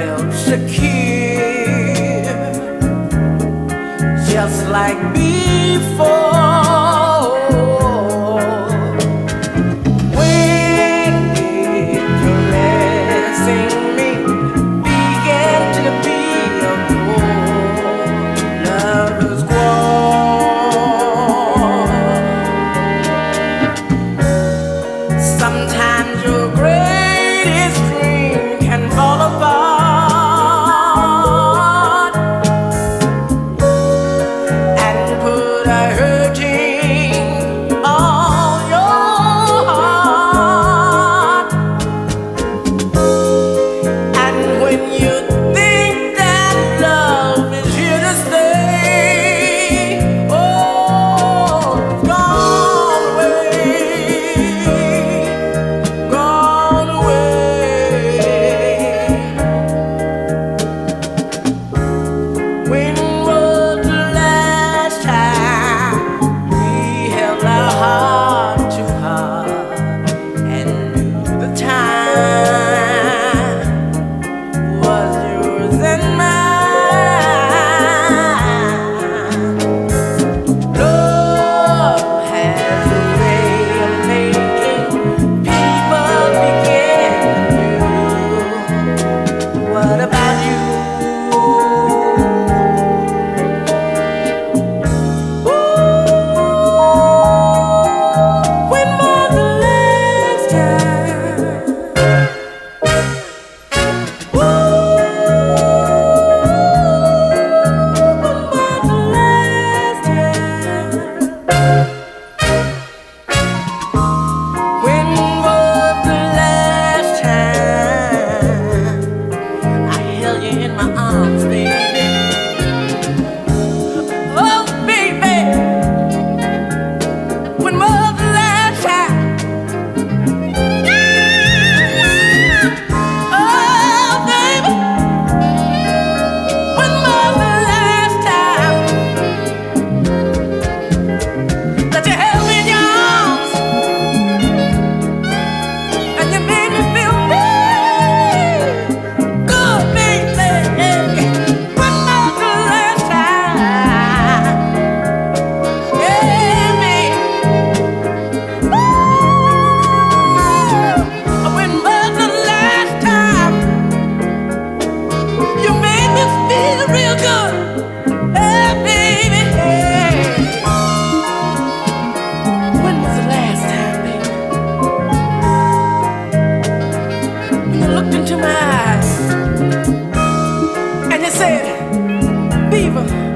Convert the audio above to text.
felt secure, just like before. When it caressing me began to be a lover's quarrel. Sometimes your greatest dream can fall apart and put a hurting on your heart. And when you think that love is here to stay, oh, it's gone away, gone away. When was the last time we held our heart to heart and knew the time was yours and mine? Love has a way of making people begin anew. What about you? When was the last time? When was the last time? When was the last time I held you in my arms, baby? Oh, baby. When was the last time? Oh, baby. When was the last time that you held me in your arms and you made me feel good, baby? When was the last time? Yeah, baby. When was the last time you made me feel real good? Hey, baby, hey. When was the last time, baby? When you looked into my eyes and you said, Beaver,